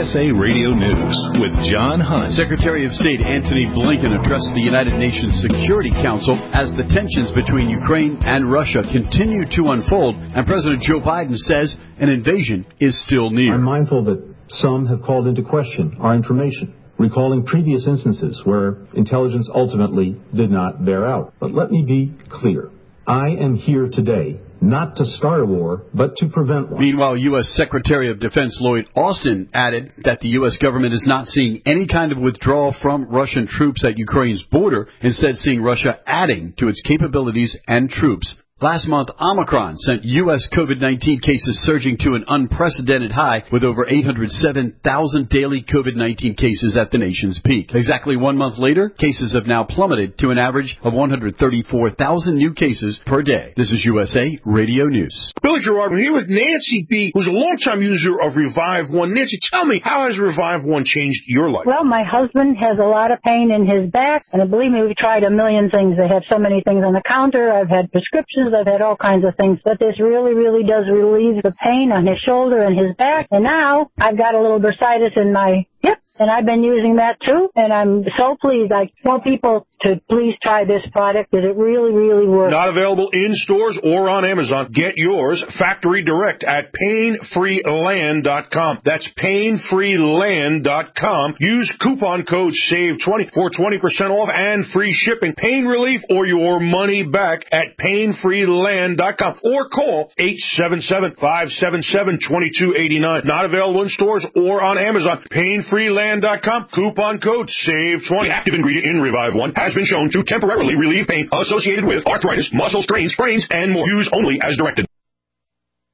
USA Radio News with John Hunt. Secretary of State Antony Blinken addressed the United Nations Security Council as the tensions between Ukraine and Russia continue to unfold, and President Joe Biden says an invasion is still near. I'm mindful that some have called into question our information, recalling previous instances where intelligence ultimately did not bear out. But let me be clear. I am here today not to start a war, but to prevent one. Meanwhile, U.S. Secretary of Defense Lloyd Austin added that the U.S. government is not seeing any kind of withdrawal from Russian troops at Ukraine's border, instead seeing Russia adding to its capabilities and troops. Last month, Omicron sent U.S. COVID-19 cases surging to an unprecedented high with over 807,000 daily COVID-19 cases at the nation's peak. Exactly 1 month later, cases have now plummeted to an average of 134,000 new cases per day. This is USA Radio News. Billy Gerard, we're here with Nancy B., who's a longtime user of Revive One. Nancy, tell me, how has Revive One changed your life? Well, my husband has a lot of pain in his back, and believe me, we've tried a million things. They have so many things on the counter. I've had prescriptions. I've had all kinds of things, but this really, really does relieve the pain on his shoulder and his back. And now I've got a little bursitis in my hip, and I've been using that too, and I'm so pleased. I tell people to please try this product because it really, really works. Not available in stores or on Amazon. Get yours factory direct at painfreeland.com. That's painfreeland.com. Use coupon code SAVE20 for 20% off and free shipping. Pain relief or your money back at painfreeland.com or call 877-577-2289. Not available in stores or on Amazon. Painfreeland.com. Coupon code SAVE20. The active ingredient in Revive One has been shown to temporarily relieve pain associated with arthritis, muscle strains, sprains, and more. Use only as directed.